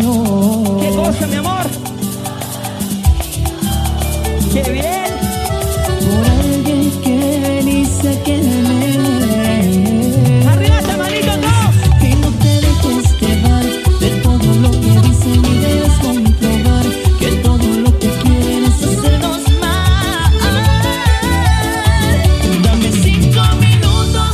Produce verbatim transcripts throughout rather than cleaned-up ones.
amor. ¿Qué cosa, mi amor? ¡Qué bien! Por alguien que ni sé quién es. ¡Arriba esa manito, no! Y no te dejes llevar de todo lo que dicen y debes comprobar que todo lo que quieren es hacernos mal. Dame cinco minutos,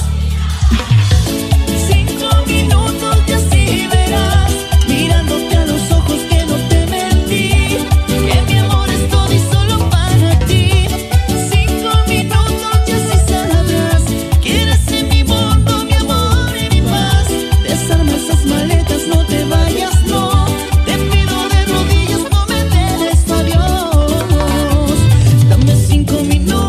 cinco minutos y así verás, mirándote a los ojos que no te mentí, que mi amor es todo y solo para ti. Cinco minutos y así sabrás que eres en mi mundo, mi amor y mi paz. Desarma esas maletas, no te vayas, no. Te pido de rodillas, no me dejes, adiós. Dame cinco minutos.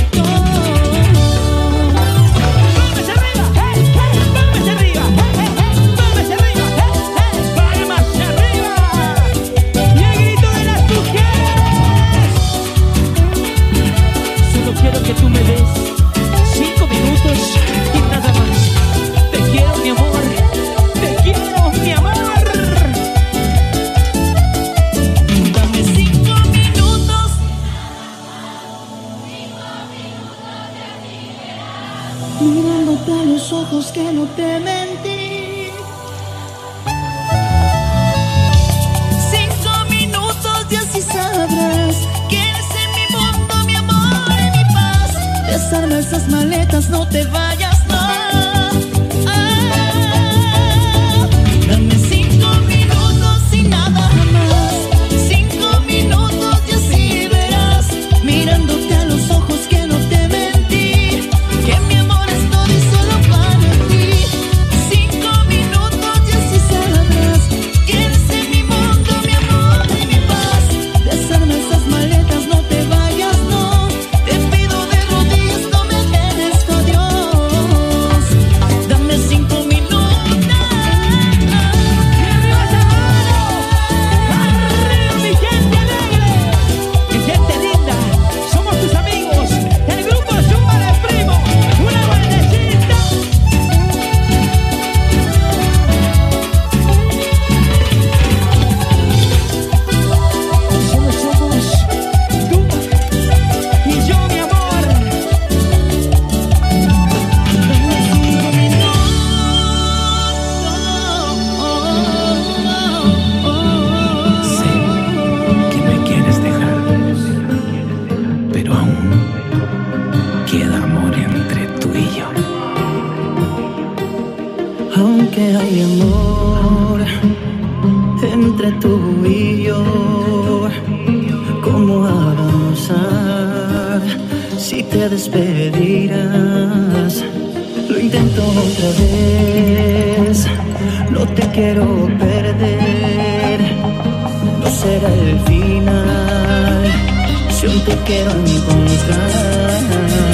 ¡Palmas arriba! ¡Hey, hey! ¡Palmas arriba! ¡Hey, hey, hey! ¡Palmas arriba! ¡Hey, hey! ¡Palmas arriba! ¡Y el grito de las mujeres! Solo quiero que tú me des cinco minutos y nada más. Te quiero, mi amor. Te quiero, mi amor. Dame cinco minutos. Mirándote a los ojos que no te mentí. Cinco minutos y así sabrás que eres en mi mundo, mi amor y mi paz. Desarma esas maletas, no te vayas, no. Ah, dame cinco minutos y nada más. Cinco minutos y así verás, mirándote a los ojos que no te mentí, que mi amor es todo y solo para ti. Cinco minutos y así sabrás que eres en mi mundo, mi amor y mi paz. Desarma esas maletas, no te vayas, no. Te pido de rodillas, no me dejes, adiós. Dame cinco minutos. ¡Y arriba esa mano! ¡Arriba, mi gente alegre! Mi gente linda, somos tus amigos. El grupo Zumba de Primo. Una vueltecita. Solo somos tú y yo, mi amor. Dame cinco minutos. Sé que me quieres dejar, pero aún queda amor entre tú y yo. Aunque hay amor entre tú y yo, ¿cómo avanzar si te despedirás? Lo intento otra vez, no te quiero perder. No será el final si aún te quiero encontrar.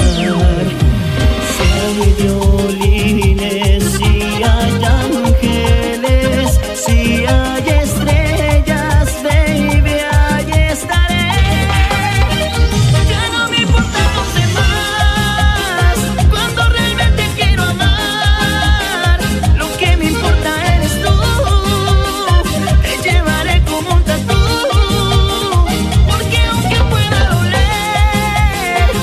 Si hay violines, si hay ángeles, si hay estrellas, baby, ahí estaré. Ya no me importan los demás, cuando realmente quiero amar. Lo que me importa eres tú, te llevaré como un tatú, porque aunque pueda doler,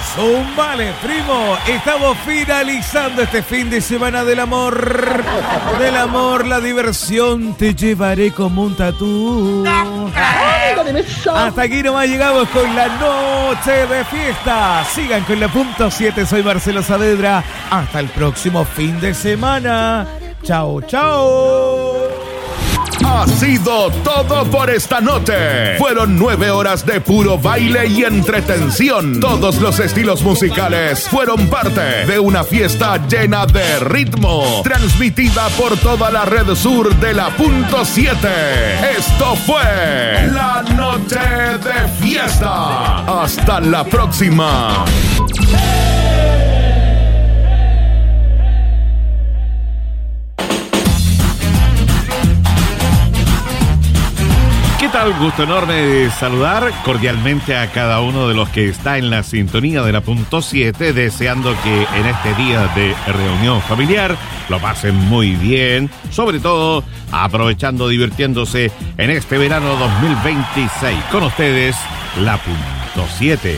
Zumbale, primo. Estamos finalizando este fin de semana del amor. Del amor, la diversión. Te llevaré como un tatú. Hasta aquí nomás llegamos con la noche de fiesta. Sigan con la punto siete. Soy Marcelo Saavedra. Hasta el próximo fin de semana. Chao, chao. Ha sido todo por esta noche. Fueron nueve horas de puro baile y entretención. Todos los estilos musicales fueron parte de una fiesta llena de ritmo, transmitida por toda la red sur de la punto siete. Esto fue La Noche de Fiesta. Hasta la próxima. ¿Qué tal? Gusto enorme de saludar cordialmente a cada uno de los que está en la sintonía de la punto siete, deseando que en este día de reunión familiar lo pasen muy bien, sobre todo aprovechando, divirtiéndose en este verano dos mil veintiséis. Con ustedes, la punto siete.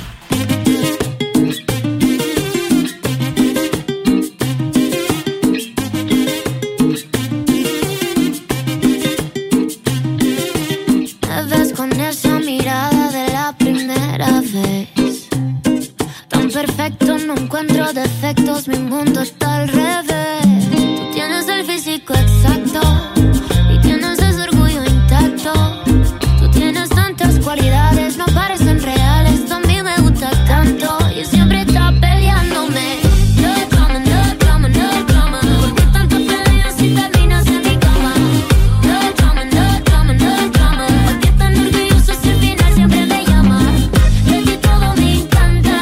Perfecto, no encuentro defectos, mi mundo está al revés. Tú tienes el físico exacto y tienes ese orgullo intacto. Tú tienes tantas cualidades, no parecen reales. También me gusta tanto y siempre está peleándome. No drama, no drama, no drama. ¿Por qué tanto peleas si terminas en mi cama? No drama, no drama, no drama. ¿Por qué tan orgulloso si al final siempre me llama? De ti todo me encanta.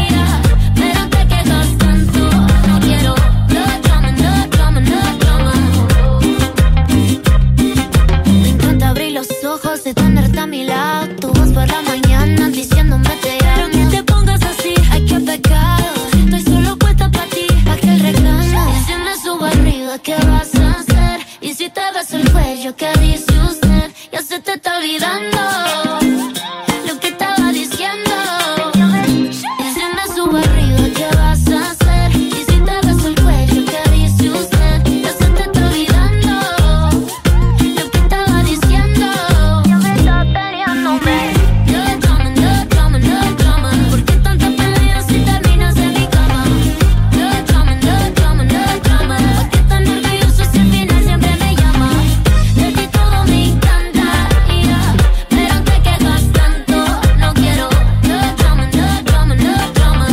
De tenerte a mi lado, tu voz por la mañana diciéndome te amo. Pero que te pongas así, ay qué pecado. Estoy solo puesta para ti, pa' que el reclamo. Y si me subo arriba, ¿qué vas a hacer? Y si te beso el cuello, ¿qué dice usted? Ya se te está olvidando lo que estaba diciendo. Y si me subo arriba, ¿qué vas a hacer? Y si te beso el cuello, ¿qué dice usted? Ya se te está olvidando lo que estaba diciendo. No drama, no drama, no drama. ¿Por qué tanta pelea si terminas en mi cama? No drama, no drama, no drama. ¿Por qué tan orgulloso si al final siempre me llama? De ti todo me encanta, yeah. Pero te quedas tanto, no quiero. No drama, no drama, no drama.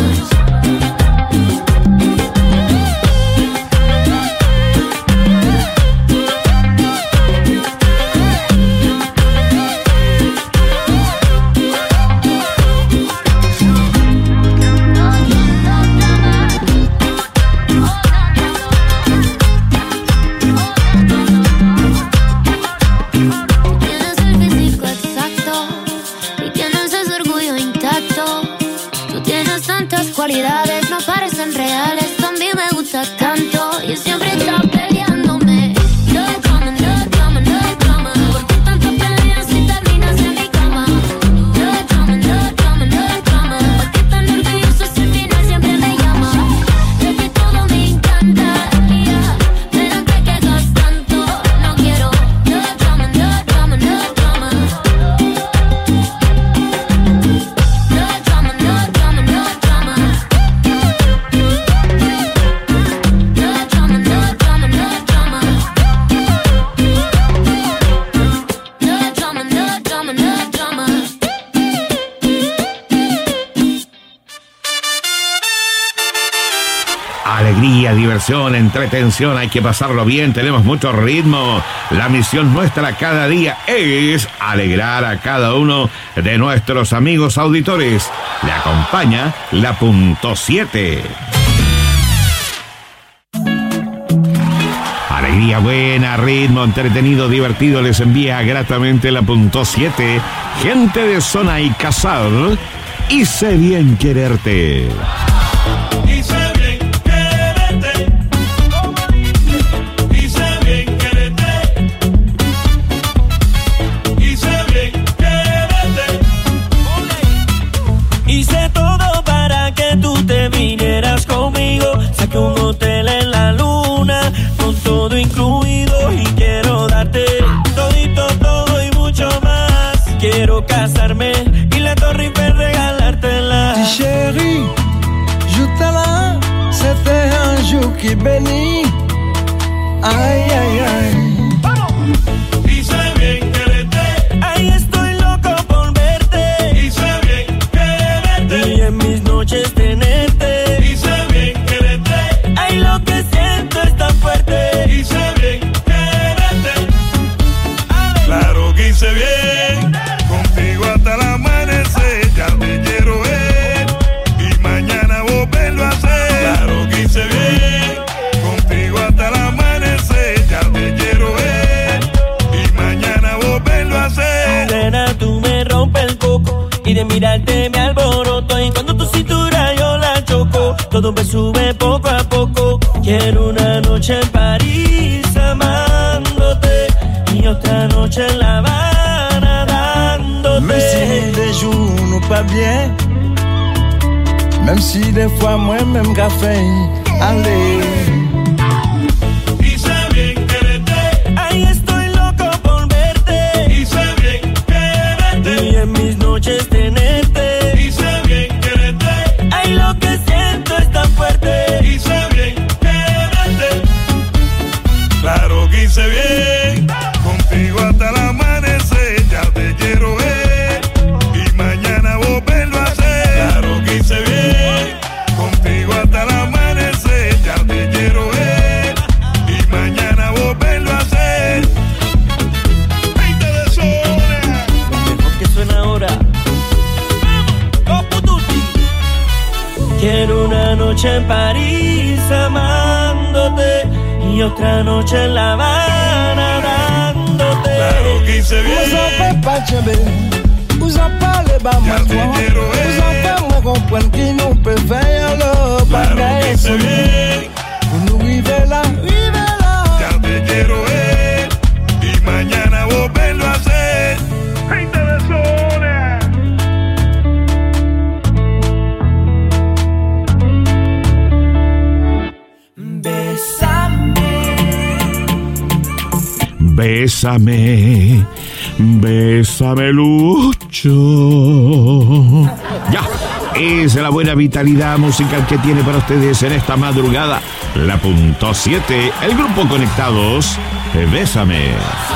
Tienes el físico exacto y tienes ese orgullo intacto. Tú tienes tantas cualidades, no parecen reales. También me gusta tanto y siempre está peleándome. No drama, no drama, no drama. ¿Por qué tanta pelea si terminas en mi cama? No drama, no drama, no drama. ¿Por qué tan orgulloso si al final siempre me llama? De ti todo me encanta, yeah. Pero te quedas tanto, no quiero. No drama, no drama, no drama. No drama, no drama, no drama. No drama, no drama, no drama. No drama, no drama, no drama. Alegría, diversión, entretención, hay que pasarlo bien, tenemos mucho ritmo. La misión nuestra cada día es alegrar a cada uno de nuestros amigos auditores. Le acompaña la punto siete. Alegría buena, ritmo, entretenido, divertido, les envía gratamente la punto siete. Gente de Zona y Casal, y sé bien quererte. Hice todo para que un hotel en la luna, con todo incluido, y quiero darte todito, todo y mucho más. Quiero casarme y la Torre Eiffel regalártela. Dis chérie, je t'aime, c'était un jour qui bénit. Ay, ay, ay. Y sé bien quererte. Ay, estoy loco por verte. Y sé bien quererte. Y en mis noches tenerte. Y sé bien quererte. Ay, lo que siento es tan fuerte. Y sé bien quererte. Claro que hice bien. Contigo hasta el amanecer. Ya te quiero ver. Y mañana volverlo a hacer. Claro que hice bien. Contigo hasta el amanecer. Ya te quiero ver. Y mañana volverlo a hacer. Nena, tú me rompes el coco. Y de mirarte me alboroto. Y cuando tu cintura yo la choco, todo me sube poco a poco. Quiero una noche en París amándote. Y otra noche en La Habana dándote. Même si des jours nous pas bien, même si des fois moi même café, allez. Y sé bien quererte. Ay, estoy loco por verte. Y sé bien quererte. Y en mis noches tenerte. Y sé bien quererte. Ay, lo que siento es tan fuerte. Y sé bien quererte. Claro que hice bien. Contigo hasta el amanecer. Ya te quiero ver. Y mañana volverlo a hacer. Claro que hice bien. Contigo hasta el amanecer. Ya te quiero ver. Y mañana volverlo a hacer. veinte de zona. Mejor que suena ahora. Quiero una noche en París amándote. Y otra noche en La Habana dándote. Claro que hice bien. Vous en faites pas tchébé, vous en parlez pas moi Ya te toi. quiero Vous ver. en faites moi comprendre qui nous peut faire le Claro que bagage. hice bien. Pour nous arriver là, arriver là. Ya te quiero ver. Y mañana volverlo a hacer. veinte de zona. Bésame, bésame, Lucho. Ya, es la buena vitalidad musical que tiene para ustedes en esta madrugada. La punto siete, el grupo Conectados, Bésame.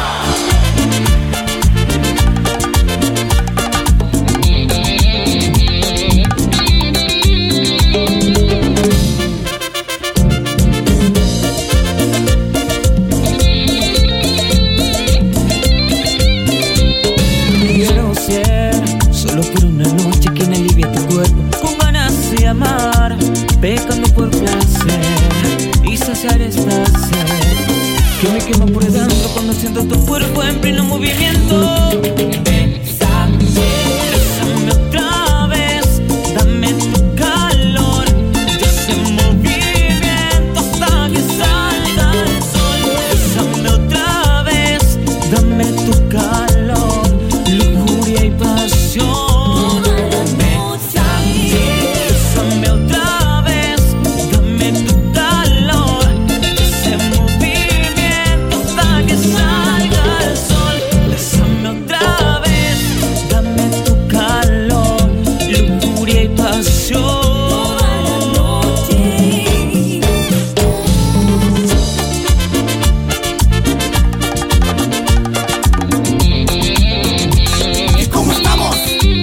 Quiero ser solo por una noche que me alivie tu cuerpo, con ganas de amar, pecando por placer y saciar esta sed que me quema por dentro cuando siento tu cuerpo en pleno movimiento. Bésame, bésame otra vez, dame tu calor, ese movimiento hasta que salga el sol. Bésame otra vez, dame tu calor, lujuria y pasión. Bésame, bésame otra vez, dame tu calor, ese movimiento hasta que salga el sol. Bésame otra vez, dame tu calor, lujuria y pasión. ¿Cómo estamos?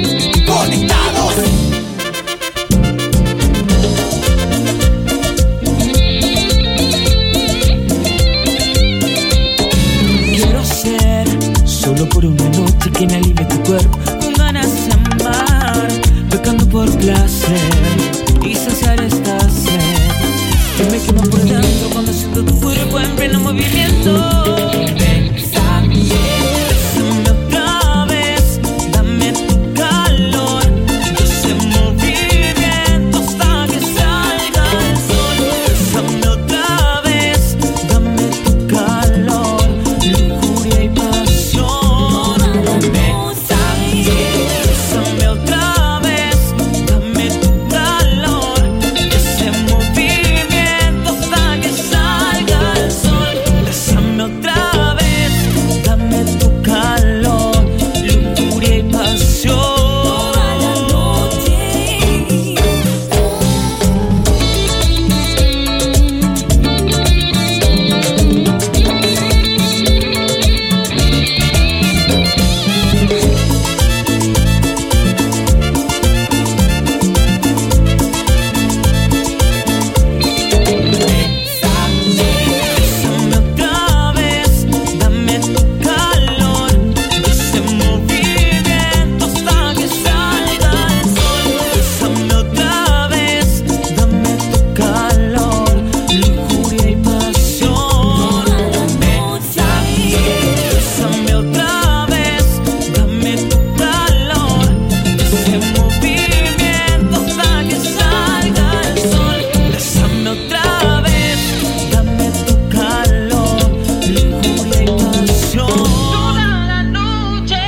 ese movimiento hasta que salga el sol. Bésame otra vez, dame tu calor, lujuria y pasión toda la noche.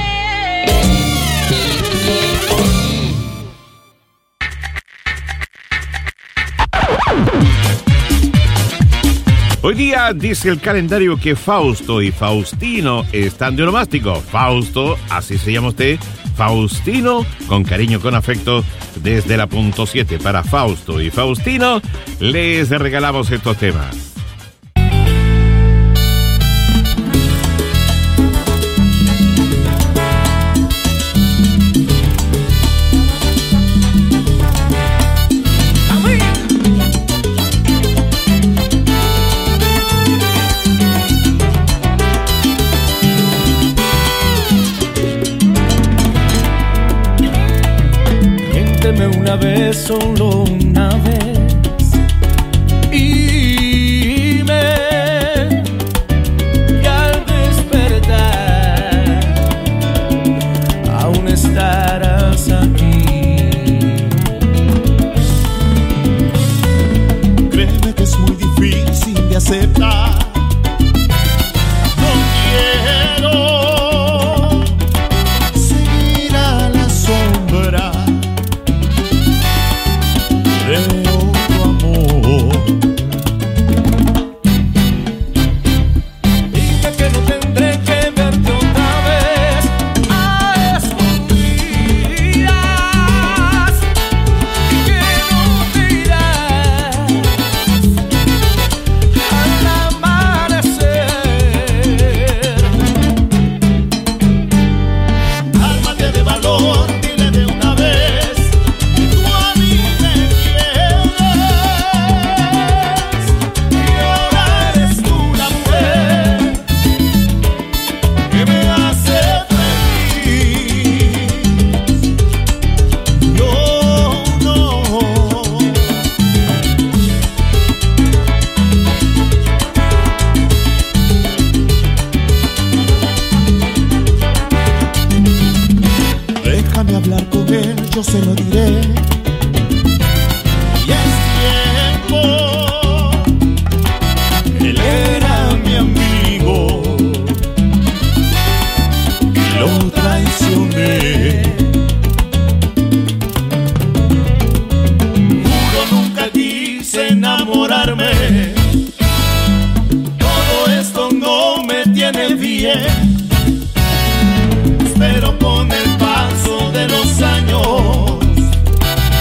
Hoy día dice el calendario que Fausto y Faustino están de onomástico. Fausto, así se llama usted. Faustino, con cariño, con afecto, desde la punto siete. Para Fausto y Faustino, les regalamos estos temas. Una vez, solo una vez, y me que al despertar aún estarás aquí. Créeme que es muy difícil de aceptar. No quiero seguir a la sombra de otro amor. Dije que no tendré que verte otra vez a escondidas y que no te irás al amanecer. Ármate de valor, dile de una vez que tú a mí me quieres. Y ahora eres tú la mujer que me hace feliz. Yo no. Déjame hablar con él, yo se lo diré. Y es tiempo. Él era mi amigo y lo traicioné. Juro nunca quise enamorarme. Todo esto no me tiene bien. Pero con el paso de los años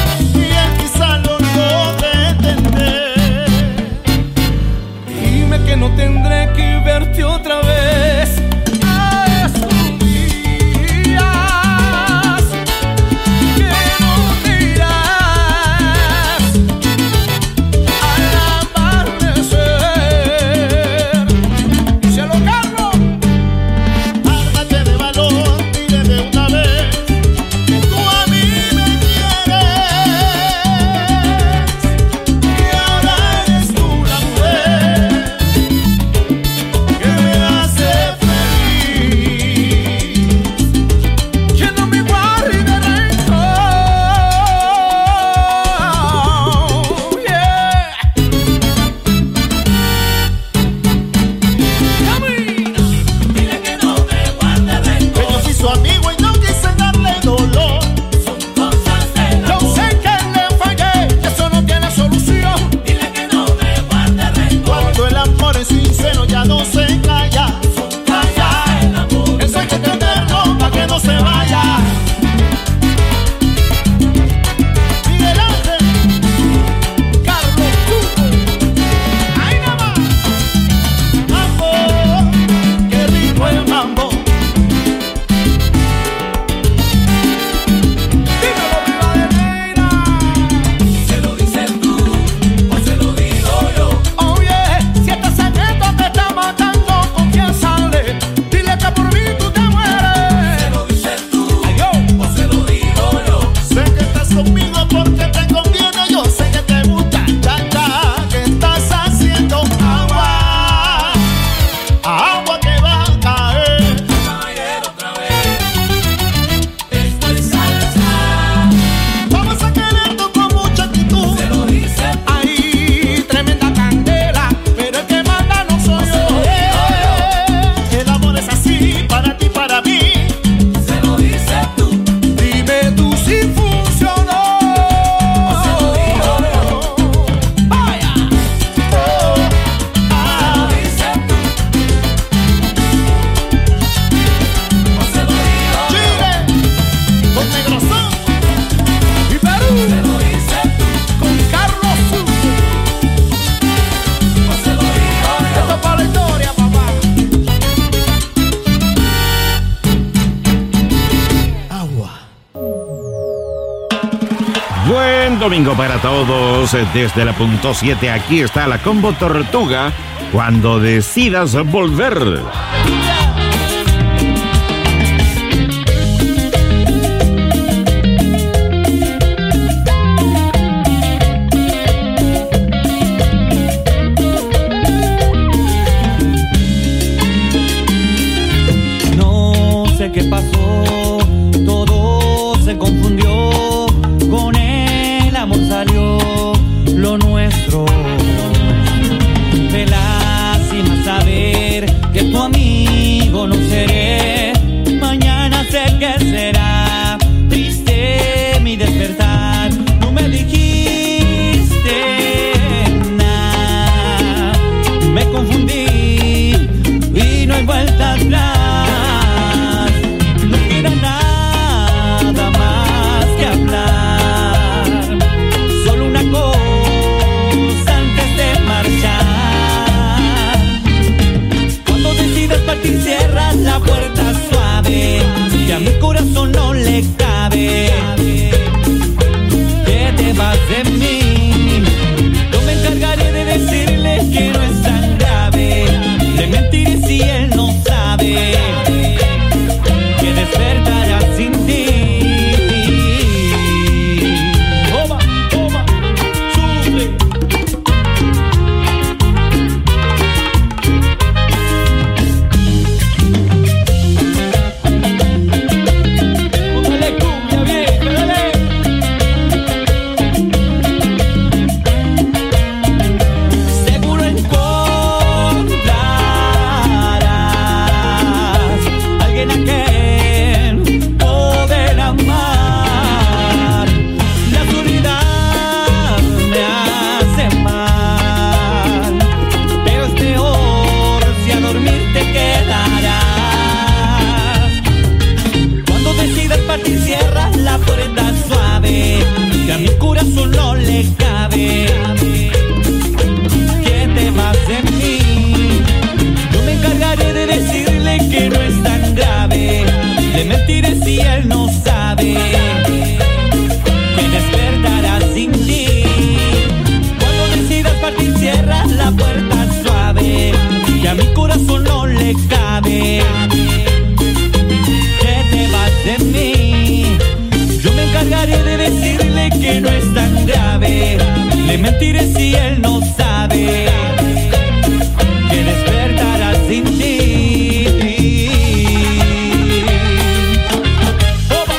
Buen domingo para todos. Desde la punto siete, aquí está la Combo Tortuga. Cuando decidas volver. No sé qué pasó, todo se confundió. Con el amor salió lo nuestro. Me lastima saber que tu amigo no seré. Mañana sé que será triste mi despertar. No me dijiste nada, me confundí y no hay vuelta atrás. No queda nada más que hablar, solo una cosa antes de marchar. Cuando decidas partir cierras la puerta suave, que a mi corazón no le cabe. Que te vas de mí, yo me encargaré de decirle que no es tan grave. Le mentiré si él no sabe que despertará sin ti. Toma, toma, sufre. Póngale cumbia bien, dale. Seguro encontrarás alguien a quien poder amar. La oscuridad me hace mal, pero es peor si a dormir te quedarás. Cuando decidas partir cierras la puerta suave, que a mi corazón no le cabe. Que te vas de mí, yo me encargaré de decirle que no es tan grave. Le mentiré si él no sabe que despertará sin ti. Cuando decidas partir cierras la puerta suave, que a mi corazón no le cabe. Que te vas de mí, yo me encargaré de decirle que no es tan grave. Le mentiré si él no sabe que despertará sin ti. Toma.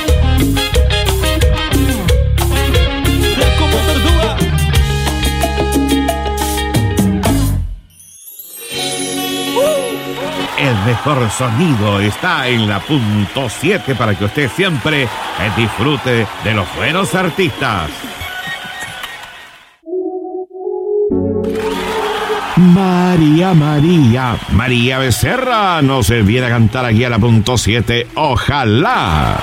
La Combo Tortuga. El mejor sonido está en la punto siete para que usted siempre disfrute de los buenos artistas. María, María, María Becerra nos viene a cantar aquí a la punto siete. Ojalá.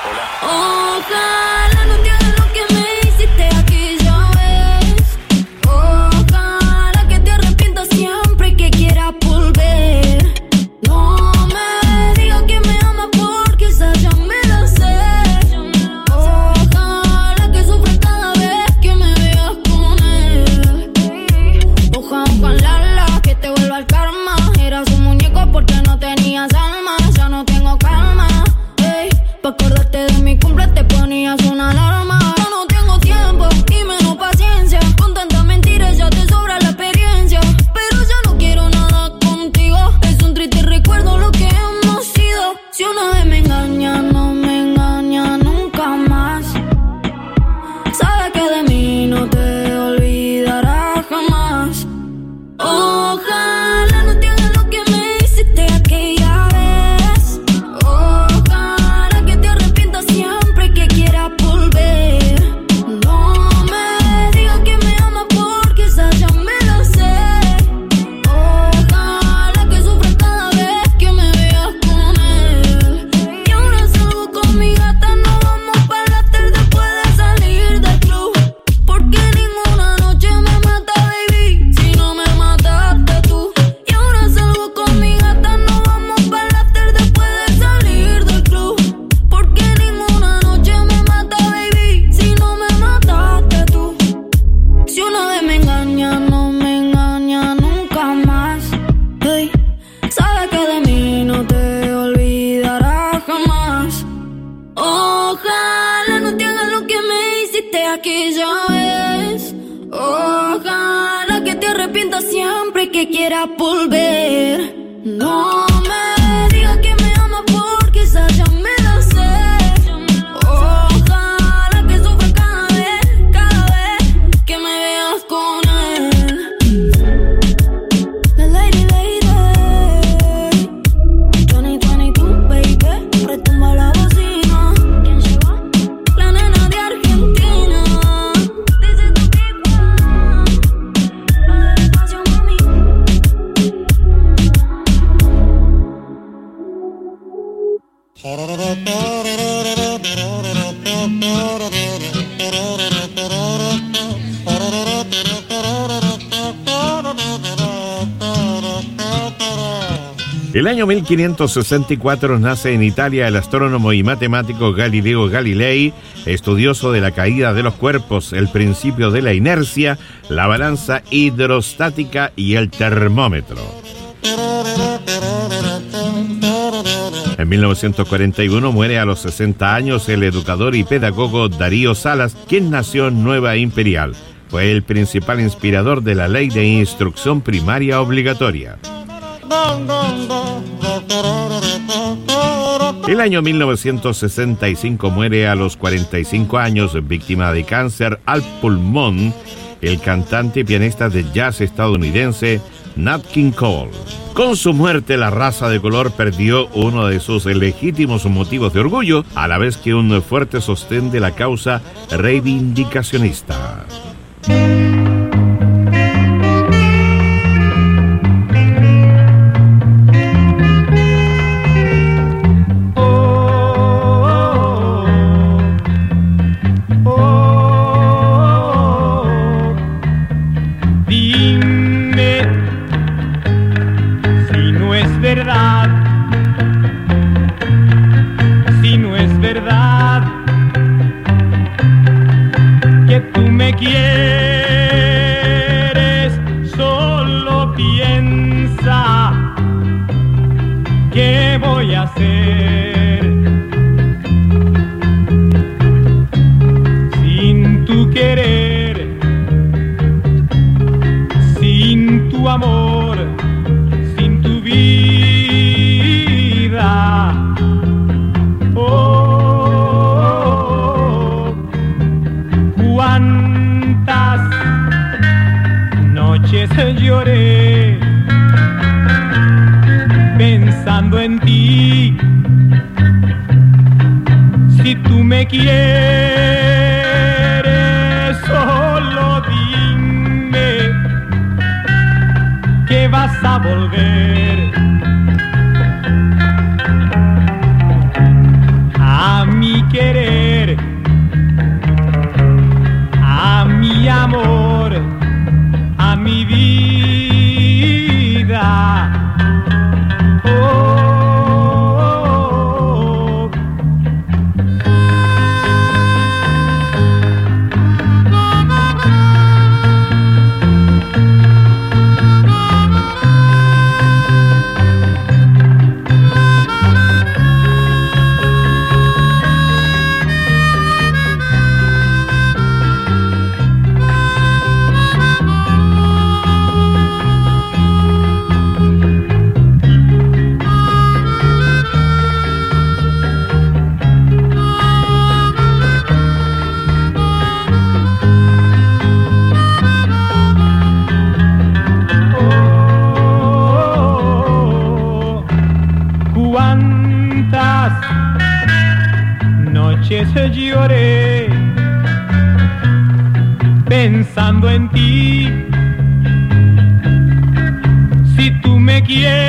Ojalá no te hagas lo que me hiciste aquella vez. Ojalá que te arrepientas siempre y que quieras volver. No me digas que me amas porque esa ya me la sé. Ojalá que sufras cada vez que me veas con él. Ojalá que te vuelva el karma. Eras un muñeco porque no tenías alma. Ya no tengo calma. Ey, pa' acordarte de mi cumple te ponías aquella vez. Ojalá que te arrepientas siempre que quieras volver. No me digas que me amas porque esa ya me la sé. Ojalá que sufra cada vez, cada vez que me veas con él. La lady, lady, twenty twenty-two, baby, retumba la bocina. ¿Quién llegó? La nena de Argentina. Dice tu tipo, no del espacio, mami. El año mil quinientos sesenta y cuatro nace en Italia el astrónomo y matemático Galileo Galilei, estudioso de la caída de los cuerpos, el principio de la inercia, la balanza hidrostática y el termómetro. En mil novecientos cuarenta y uno muere a los sesenta años el educador y pedagogo Darío Salas, quien nació en Nueva Imperial. Fue el principal inspirador de la ley de instrucción primaria obligatoria. El año mil novecientos sesenta y cinco muere a los cuarenta y cinco años, víctima de cáncer al pulmón, el cantante y pianista de jazz estadounidense Nat King Cole. Con su muerte, la raza de color perdió uno de sus legítimos motivos de orgullo, a la vez que un fuerte sostén de la causa reivindicacionista. Quieres, solo piensa qué voy a hacer sin tu querer, sin tu amor, sin tu vida. Oh, cuántas noches lloré pensando en ti. Si tú me quieres, solo dime que vas a volver a mi querer, a mi amor, a mi vida. Oh, cuántas noches lloré pensando en ti. Si tú me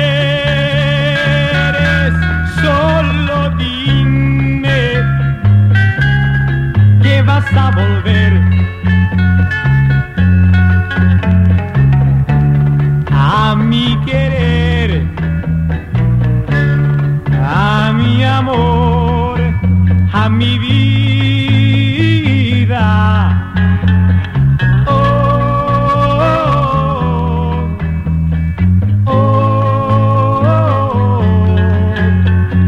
quieres, solo dime que vas a volver a mi querer, a mi amor, a mi vida.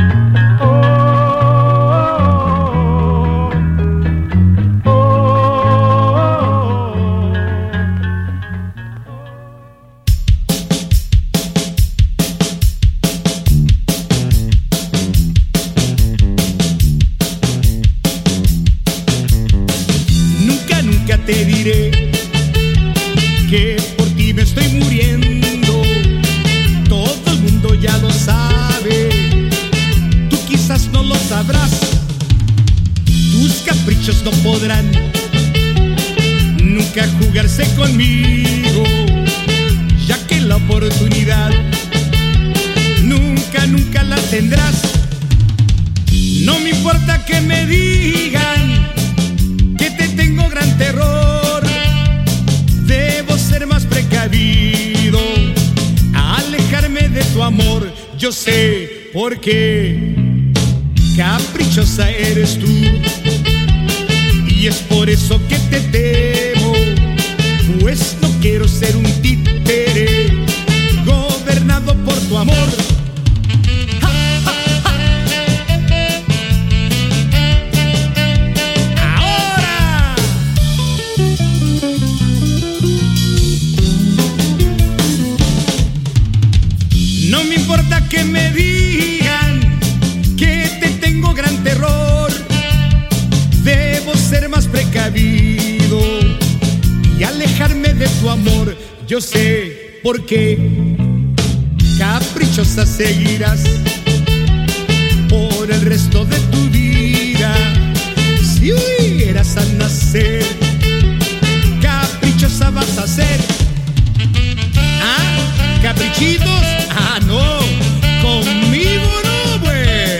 Oh, día te diré que por ti me estoy muriendo. Todo el mundo ya lo sabe, tú quizás no lo sabrás. Tus caprichos no podrán nunca jugarse conmigo, ya que la oportunidad nunca, nunca la tendrás. No me importa que me digan que te tengo gran terror, debo ser más precavido, alejarme de tu amor. Yo sé por qué caprichosa eres tú, y es por eso que te temo, pues no quiero ser un títere gobernado por tu amor. No me importa que me digan que te tengo gran terror, debo ser más precavido y alejarme de tu amor. Yo sé por qué caprichosa seguirás por el resto de tu vida. Si hubieras a nacer, caprichosa vas a ser. ¿Ah? ¿Caprichitos? Ah, no, conmigo no, güey.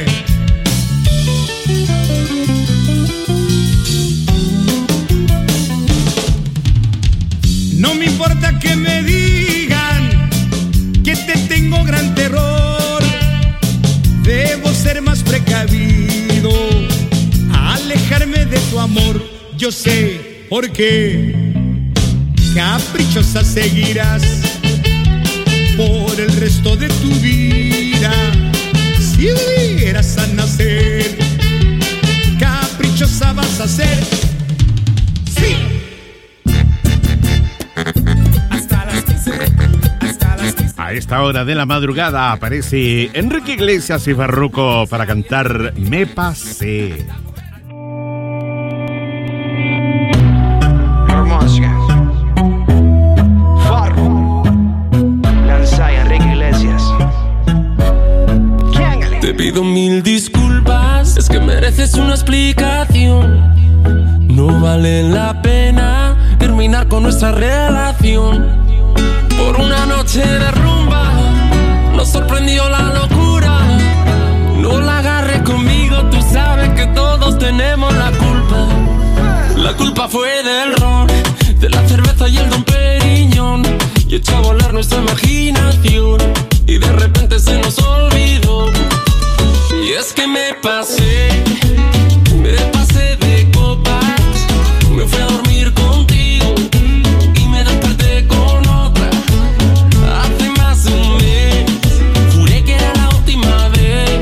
No me importa que me digan que te tengo gran terror, debo ser más precavido, alejarme de tu amor. Yo sé por qué caprichosa seguirás por el resto de tu vida. Si hubieras a nacer, caprichosa vas a ser. Sí. Hasta las quince, hasta las quince. A esta hora de la madrugada aparece Enrique Iglesias y Farruko para cantar Me Pasé. Te pido mil disculpas, es que mereces una explicación. No vale la pena terminar con nuestra relación. Por una noche de rumba nos sorprendió la locura. No la agarres conmigo, tú sabes que todos tenemos la culpa. La culpa fue del ron, de la cerveza y el Don Periñón, y echó a volar nuestra imaginación, y de repente se nos olvidó. Y es que me pasé, me pasé de copas, me fui a dormir contigo y me desperté con otra. Hace más de un mes, juré que era la última vez.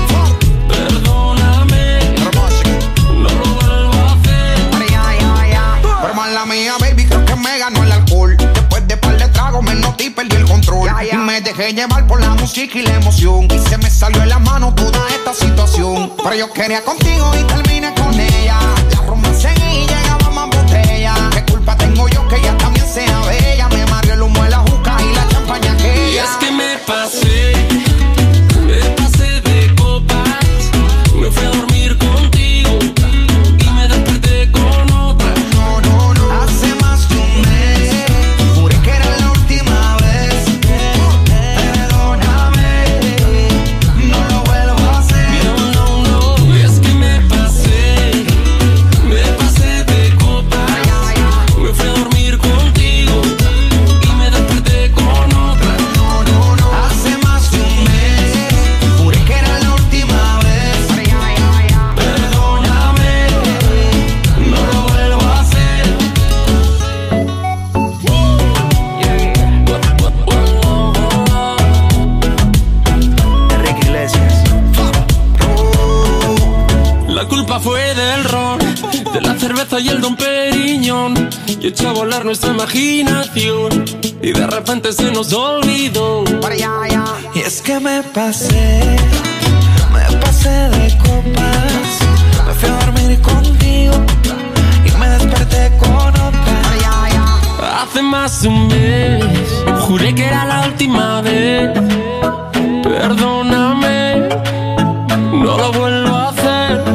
Perdóname, no lo vuelvo a hacer. Pero mala mía, baby, creo que me ganó el alcohol. Después de par de tragos me noté y perdí el control. Y me dejé llevar por la música y la emoción, y se me salió en la mano toda esta situación. Pero yo quería contigo y terminé con ella. La romancé y llegaba más botella. ¿Qué culpa tengo yo que ella también sea bella? Me mareó el humo de la juca y la champaña aquella. Y es que me pasé, me pasé de copas, me fui a dormir contigo y me desperté con otra. No, no, no, hace más de un mes, juré que era la última vez. Perdóname, no lo vuelvo a hacer. No, no, no. Y es que me pasé, me pasé de copas, me fui a dormir contigo y me desperté con otra. No, no, no, hace más de un mes, juré que era la última vez. Perdóname, no lo vuelvo a hacer. Enrique Iglesias. La culpa fue del ron, de la cerveza y el Don Periñón, y echó a volar nuestra imaginación, y de repente se nos olvidó. Y es que me pasé, me pasé de copas, me fui a dormir contigo y me desperté con otra. más de un mes juré que era la última vez. Perdóname, no lo vuelvo a hacer.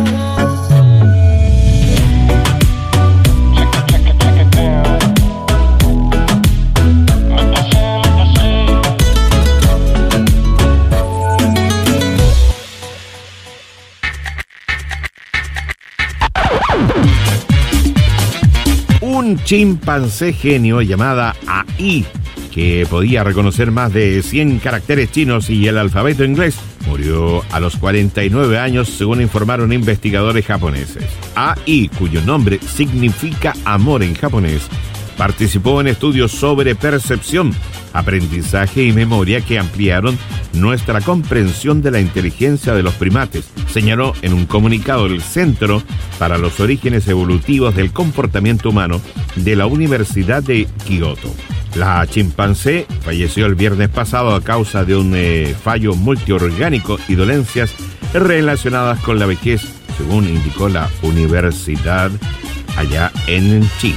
Un chimpancé genio llamada A I, que podía reconocer más de cien caracteres chinos y el alfabeto inglés, murió a los cuarenta y nueve años, según informaron investigadores japoneses. A I, cuyo nombre significa amor en japonés, participó en estudios sobre percepción, aprendizaje y memoria que ampliaron nuestra comprensión de la inteligencia de los primates, señaló en un comunicado el Centro para los Orígenes Evolutivos del Comportamiento Humano de la Universidad de Kioto. La chimpancé falleció el viernes pasado a causa de un eh, fallo multiorgánico y dolencias relacionadas con la vejez, según indicó la universidad allá en China.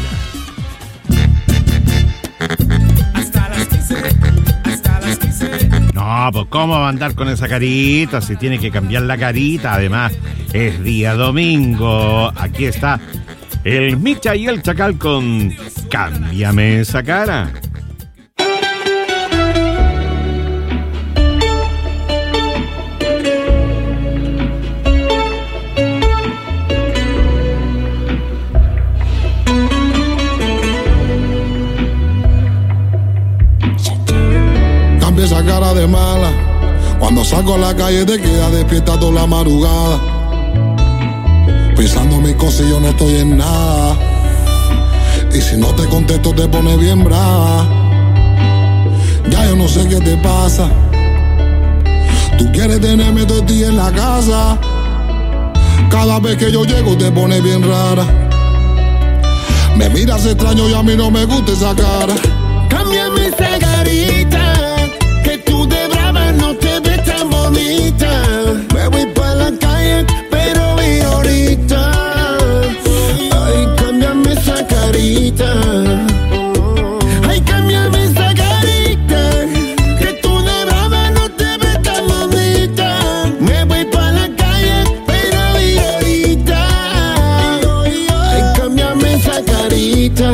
No, pues ¿cómo va a andar con esa carita? Si tiene que cambiar la carita. Además, es día domingo. Aquí está el Micha y el Chacal con Cámbiame esa cara. Esa cara de mala, cuando salgo a la calle te queda despierta toda la madrugada, pensando en mis cosas y yo no estoy en nada, y si no te contesto te pones bien brava. Ya yo no sé qué te pasa, tú quieres tenerme todo el día en la casa, cada vez que yo llego te pones bien rara, me miras extraño y a mí no me gusta esa cara. Cámbiame esa carita, que tú de brava no te ves tan bonita. Me voy pa' la calle, pero vi ahorita. Ay, cámbiame esa carita. Ay, cámbiame esa carita, que tú de brava no te ves tan bonita. Me voy pa' la calle, pero vi ahorita. Ay, cámbiame esa carita.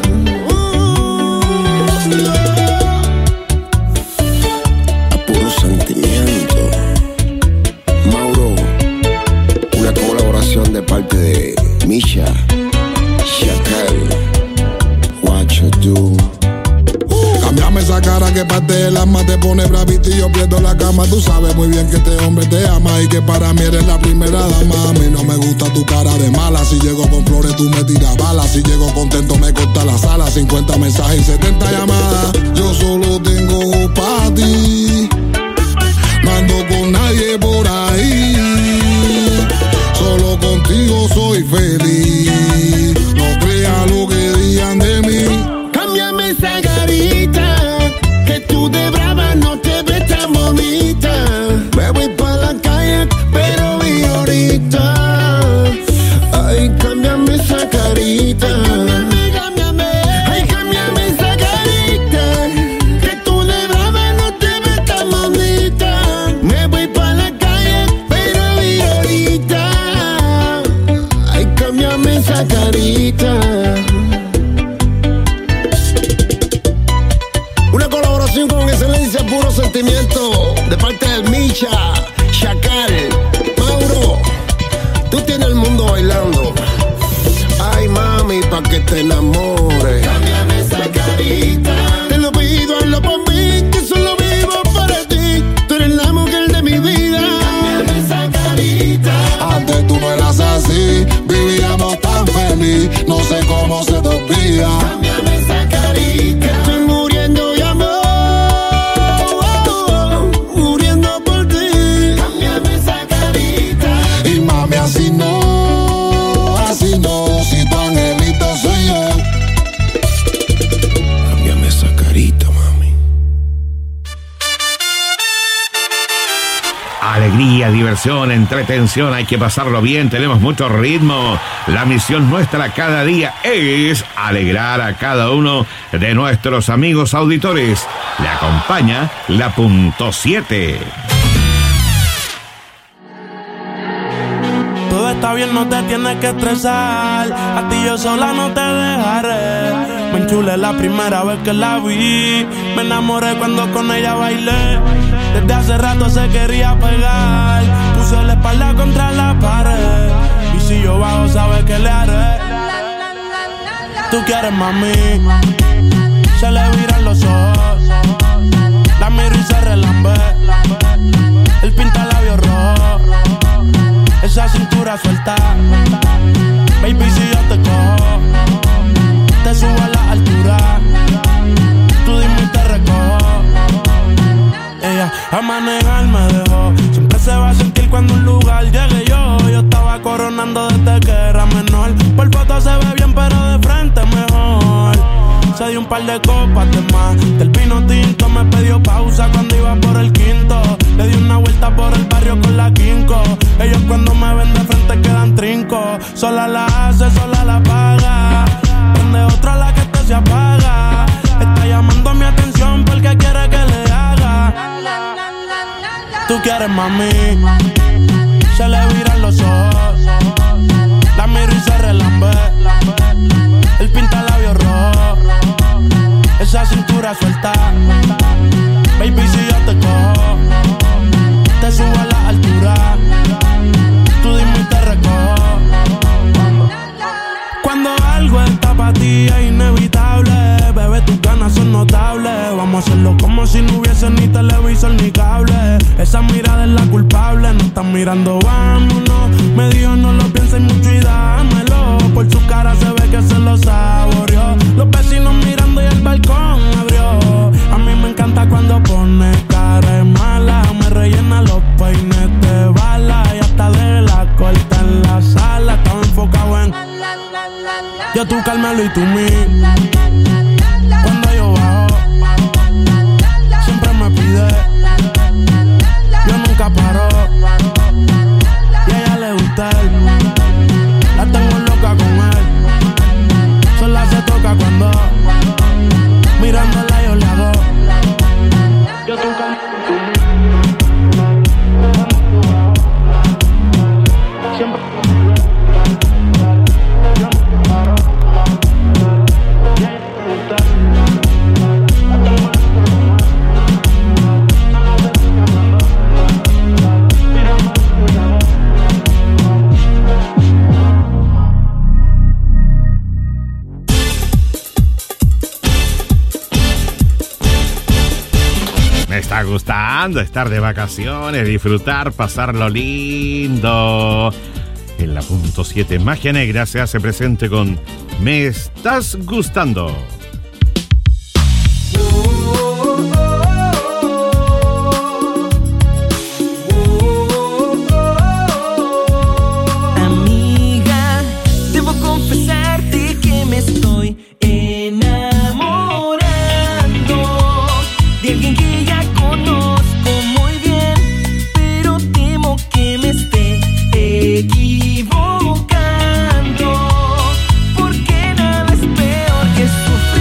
De parte de Misha, Chacal, what you do. Cámbiame esa cara que parte del alma te pone bravito y yo pierdo la cama. Tú sabes muy bien que este hombre te ama y que para mí eres la primera dama. A mí no me gusta tu cara de mala. Si llego con flores tú me tiras balas. Si llego contento me corta la sala. cincuenta mensajes y setenta llamadas. Yo solo tengo ojos para ti. No ando con nadie por ahí. Solo contigo soy feliz. No creas lo que digan de mí. Cámbiame esa carita, que tú de brava no te ves tan bonita. Me voy pa' la calle, pero vi ahorita. Ay, cámbiame esa carita. Cámbiame, ay, cámbiame esa carita, que tú de brava no te ves tan bonita. Me voy pa' la calle, pero vi ahorita. Cámbiame esa carita. Una colaboración con excelencia, puro sentimiento, de parte del Misha, Chacal, Mauro. Tú tienes el mundo bailando. Ay, mami, pa' que te enamores. Cámbiame esa carita. Te lo pido, hazlo por mí, que solo vivo para ti. Tú eres la mujer de mi vida. Cámbiame esa carita. Antes tú no eras así, vivíamos tan feliz, no sé cómo se te olvida. Cámbiame esa carita. Estoy muriendo de amor, muriendo por ti. Cámbiame esa carita. Y mami, así no, así no, si tu angelito soy yo. Cámbiame esa carita, mami. Alegría alegría, diversión, entretención, hay que pasarlo bien, tenemos mucho ritmo. La misión nuestra cada día es alegrar a cada uno de nuestros amigos auditores. Le acompaña la punto siete. Todo está bien, no te tienes que estresar. A ti yo sola no te dejaré. Me enchulé la primera vez que la vi. Me enamoré cuando con ella bailé. Desde hace rato se quería pegar. Puso la espalda contra la pared. Y si yo bajo, sabes que le haré. Tú quieres, mami. Se le viran los ojos. La miro y se relambe. El pinta labios rojo. Esa cintura suelta. Baby, si yo te cojo, te subo a la altura. Tú dime y te recojo. Ella a manejar me dejó. Siempre se va a sentir cuando un lugar llegue yo. Yo estaba coronando desde que era menor. Por foto se ve bien, pero de frente mejor. Se dio un par de copas de más. Del vino tinto me pidió pausa cuando iba por el quinto. Le di una vuelta por el barrio con la quinco. Ellos cuando me ven de frente quedan trinco. Sola la hace, sola la paga. Prende otra la que esto se apaga. Está llamando mi atención porque quiere que le haga. Tú quieres, mami. Se le viran los ojos. La miro y se relambe. El pinta labios rojo. Esa cintura suelta. Baby, si yo te cojo, te subo a la altura. Tú dime y te recojo. Cuando algo está para ti es inevitable. Bebé, tus ganas son notables. Vamos a hacerlo como si no hubiese ni televisor ni cable. Esa mirada es la culpable. No están mirando, vámonos. Me dijo no lo pienses mucho y dámelo. Por su cara se ve que se lo saboreó. Los vecinos mirando y el balcón abrió. A mí me encanta cuando pone cara de mala. Me rellena los peines de bala. Y hasta de la corta en la sala. Estaba enfocado en yo, tú, Carmelo y tú, mí. Cuando yo bajo, siempre me pide. Yo nunca paro. Y a ella le gusta él. La tengo loca con él. Sola se toca cuando mirándola yo le hago. Yo, tú, Carmelo y tú, mí. Siempre Me está gustando estar de vacaciones, disfrutar, pasarlo lindo. En la punto siete, Magia Negra se hace presente con Me Estás Gustando. Amiga, debo confesarte que me estoy enamorando de alguien que ya conozco muy bien, pero temo que me esté equivocando, porque nada es peor que sufrir.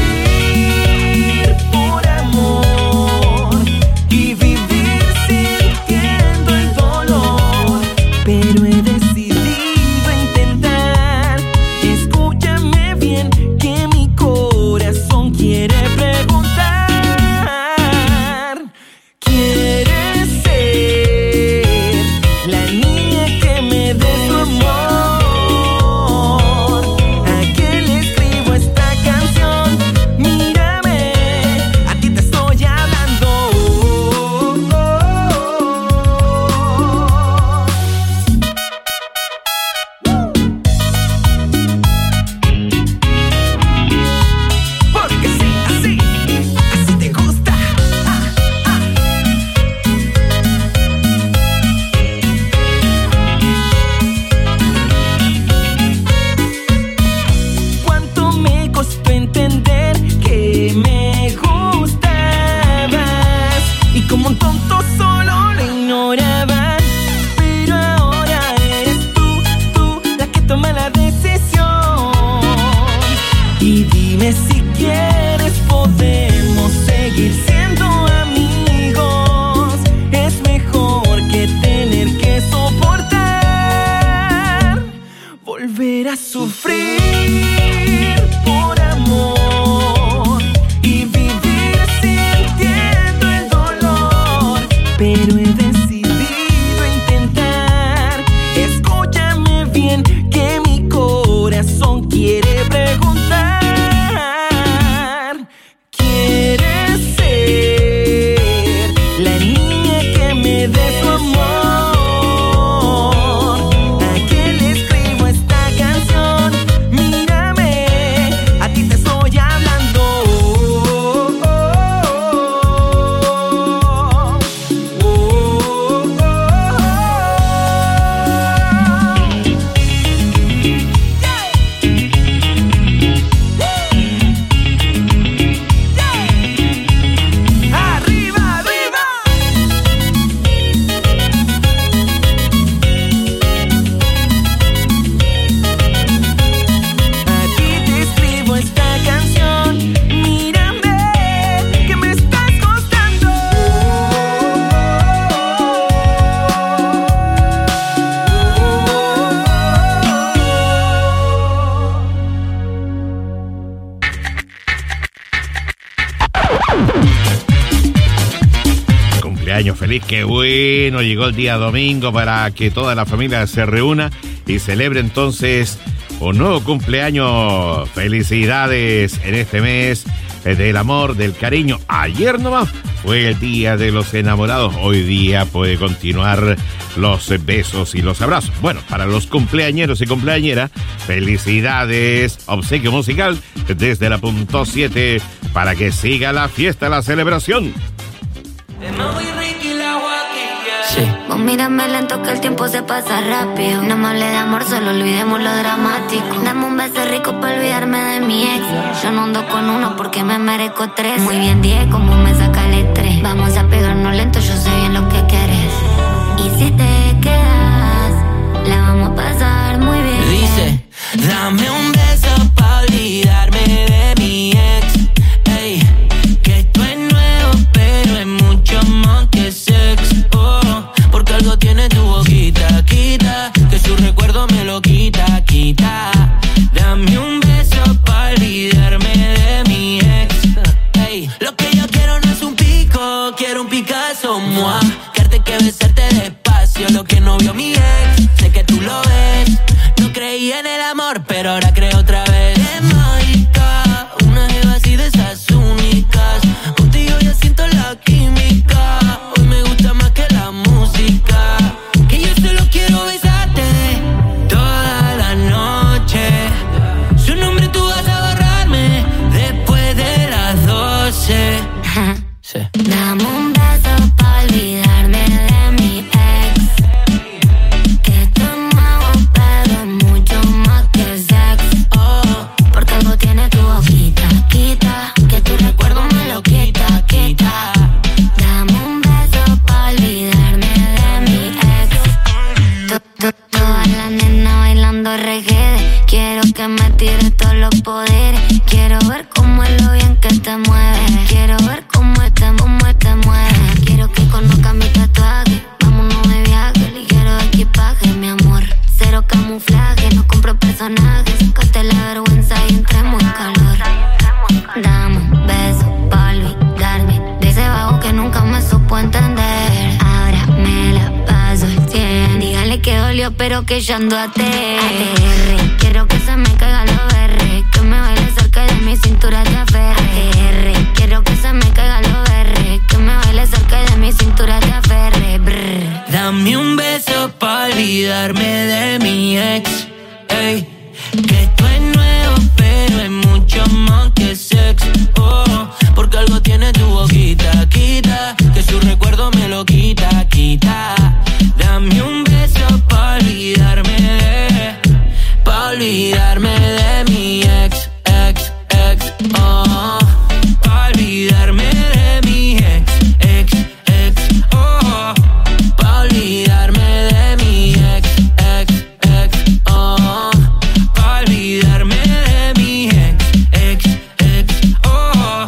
cumpleaños feliz. Qué bueno, llegó el día domingo para que toda la familia se reúna y celebre entonces un nuevo cumpleaños. Felicidades en este mes del amor, del cariño. Ayer nomás fue el día de los enamorados. Hoy día puede continuar los besos y los abrazos. Bueno, para los cumpleañeros y cumpleañeras, felicidades. Obsequio musical desde la punto siete para que siga la fiesta, la celebración. Sí. Vos mírame lento que el tiempo se pasa rápido. No me hable de amor, solo olvidemos lo dramático. Dame un beso rico para olvidarme de mi ex. Yo no ando con uno porque me merezco tres. Muy bien diez, como me saca el estrés. Vamos a pegarnos lento, yo sé bien lo que quieres. Y si te quedas, la vamos a pasar muy bien. Dice, dame un beso para olvidarme de mi ex. Ey, que esto es nuevo, pero es mucho más que sex. Oh, porque algo tiene tu boquita, quita, que su recuerdo me lo quita, quita. Dame un beso para olvidarme de mi ex. Ey, lo que yo quiero no es un pico, quiero un Picasso, moi. Quererte que besarte despacio, lo que no vio mi ex. Sé que tú lo ves. No creí en el amor, pero ahora creo otra vez. Es mágica, una jeva así de esas únicas. Contigo ya siento la química. Hoy me gusta más que la música. Que yo solo quiero besarte toda la noche. Su nombre tú vas a borrarme después de las doce. Sí. Dame un beso para olvidarme de mi ex. Que esto es nuevo, pero es mucho más que sex. Oh, porque algo tiene tu boquita, quita, que tu recuerdo me lo quita, quita. Dame un beso para olvidarme de mi ex. To- to- Toda la nena bailando reggae. Quiero que me tires todos los poderes. Quiero ver cómo es lo bien que te mueves. Quiero ver cómo te, cómo te mueves. Quiero que conozcas mi tatuaje. Vámonos de viaje, ligero de equipaje, mi amor. Cero camuflaje, no compro personajes. Sácate la vergüenza y entremos en calor. Dame un beso pa' olvidarme de ese vago que nunca me supo entender. Ahora me la paso el cien. Dígale que dolió, pero que yo ando a T R. Quiero que se me caiga lo berre. Que me baile cerca de mi cintura te aferre. A T R. Quiero que se me caiga lo berre. Que me baile cerca de mi cintura te aferre. Brr. Dame un beso pa' olvidarme de mi ex. Ey, que esto es nuevo, pero es mucho más que sex. Oh, porque algo tiene tu boquita, quita, que su recuerdo me lo quita, quita. Dame un beso pa' olvidarme de, pa' olvidarme de mi ex, ex, ex. Oh, pa' olvidarme de mi ex, ex, ex. Oh, pa' olvidarme de mi ex, ex, ex. Oh, pa' olvidarme de mi ex, ex, ex. Oh.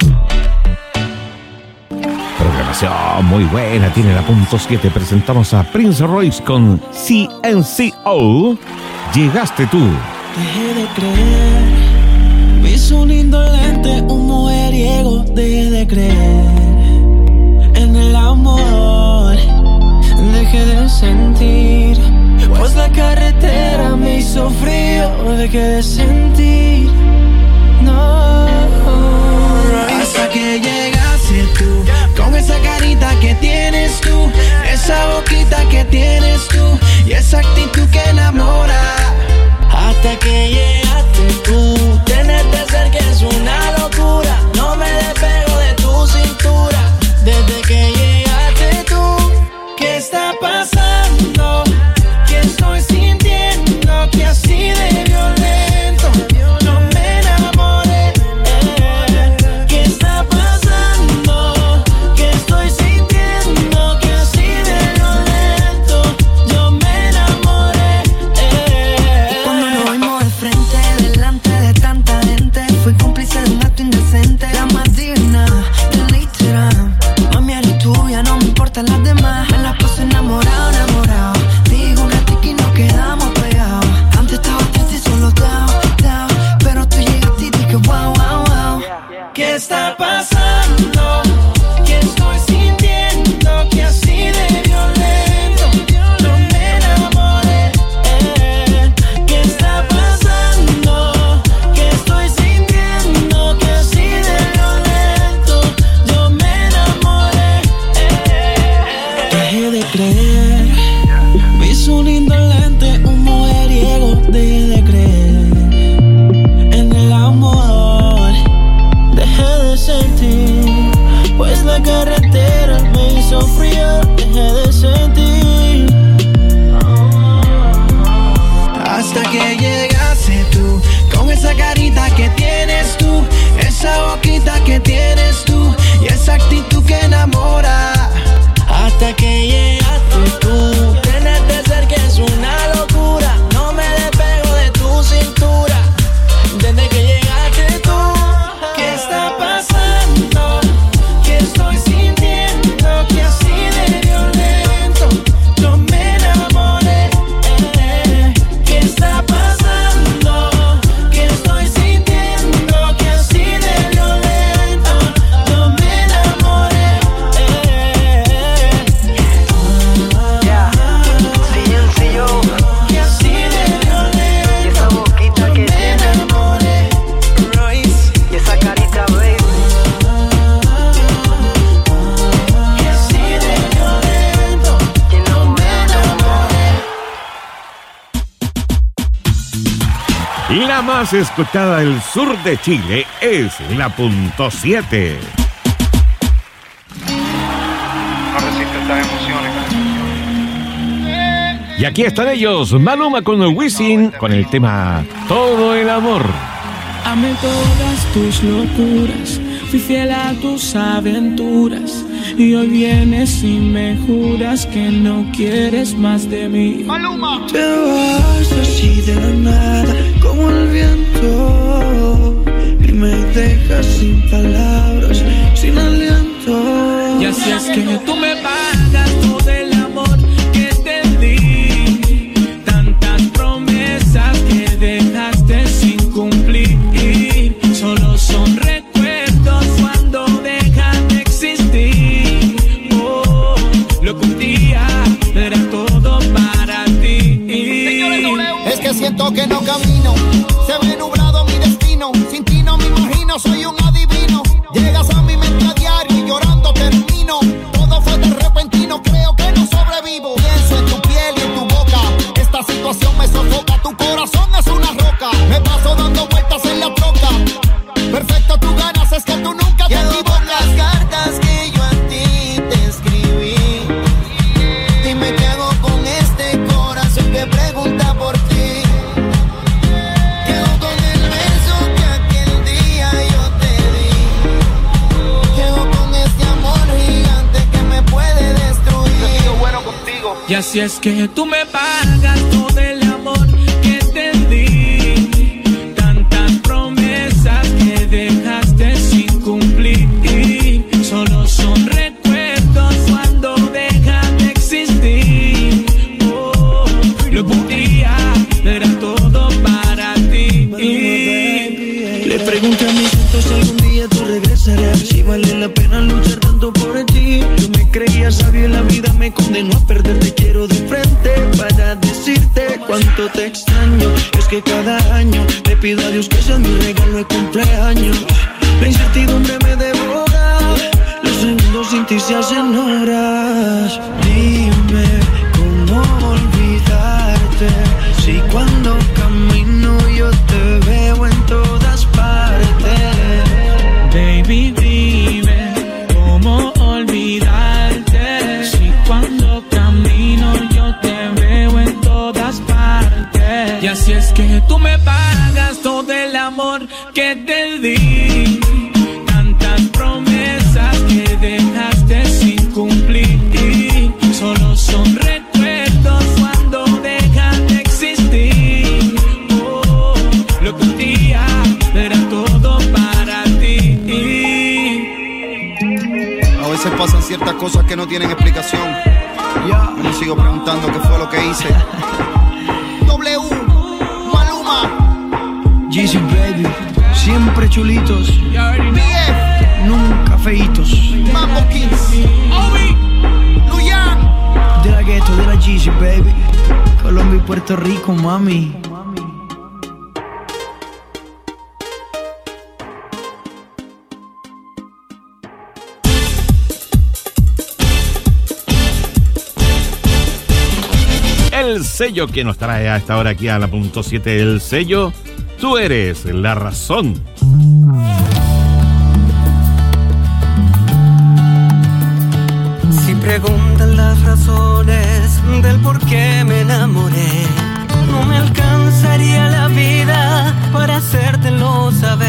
Programación muy buena, tiene la punto siete. Presentamos a Prince Royce con C N C O. Llegaste tú. Dejé de creer, vi su lindo lente, un mujeriego. Dejé de creer en el amor, dejé de sentir, pues la carretera me hizo frío. Dejé de sentir, no. Hasta que llegaste tú, con esa carita que tienes tú, esa boquita que tienes tú y esa actitud que enamora. Hasta que llegaste tú, tenerte cerca es una locura. No me despego de tu cintura. Desde que llegaste tú, ¿qué está pasando? ¿Qué estoy sintiendo? Que así de violento no me enamoré. Eh, ¿qué está pasando? ¿Qué estoy sintiendo? Que así de violento yo me enamoré. Eh, y cuando nos vimos de frente, delante de tanta gente, fui cómplice de un acto indecente. La más digna del Instagram. Mami, eres tuya, no me importan las demás. Me la paso enamorado, enamorado. Digo un ratito y nos quedamos pegados. Antes estaba triste y solo down, down, pero tú llegaste y dije wow, wow, wow. ¿Qué está pasando? ¿Qué estoy sintiendo? Que así más escuchada del sur de Chile es la punto siete. No resiste estas emociones. Y aquí están ellos, Maluma con el Wisin, con el tema Todo el Amor. Amé todas tus locuras, fui fiel a tus aventuras, y hoy vienes y me juras que no quieres más de mí. Maluma. Te vas así de la nada, como el viento, y me dejas sin palabras, sin aliento. Y así es que tú me pagas todo el amor que te di, tantas promesas que dejaste sin cumplir, solo son recuerdos cuando dejan de existir. Oh, lo que un día era todo para ti. Es que siento que no camino, se ve nublado mi destino, sin ti no me imagino, soy un adivino. Llegas a mi mente a diario y llorando termino. Todo fue de repentino, creo que no sobrevivo. Pienso en tu piel y en tu boca, esta situación me sofoca. Tu corazón es una roca, me paso dando vueltas en la troca. Perfecto, tú ganas, es que tú nunca te equivocas. Las cartas que yo a ti te escribí, dime qué hago con este corazón que pregunta por ti. Quedo con el beso que aquel día yo te di, quedo con este amor gigante que me puede destruir. Yo sigo bueno contigo. Y así es que tú me pagas todo el amor que te di, tantas promesas que dejaste sin cumplir, solo son recuerdos cuando dejan de existir. Oh, lo que un día era todo para ti. Le pregunté a mis ojos si algún día tú regresarás, si vale la pena luchar tanto por ti. Yo me creía sabio en la vida, me condenó a perderte. Quiero de frente para decirte cuánto te extraño. Es que cada año le pido a Dios que sea mi regalo de cumpleaños. La incertidumbre me devora, los segundos sin ti se hacen horas. Dime cómo olvidarte, si cuando camino yo te veo en todas partes. Baby, dime cómo olvidarte, si cuando camino yo te veo en todas partes. Y así es que tú me pagas todo el amor que te di, tantas promesas que dejaste sin cumplir, solo son recuerdos cuando dejan de existir. Oh, lo que un día era todo para ti. A veces pasan ciertas cosas que no tienen explicación. Ya, me sigo preguntando qué fue lo que hice. W, Maluma, Jeezy Baby, siempre chulitos, B F, nunca feitos, Mambo Kings, Obi, Luyan, de la gueto, de la Jeezy Baby, Colombia y Puerto Rico, mami. El sello que nos trae a esta hora aquí a la punto siete, el sello Tú Eres la Razón. Si preguntan las razones del por qué me enamoré, no me alcanzaría la vida para hacértelo saber.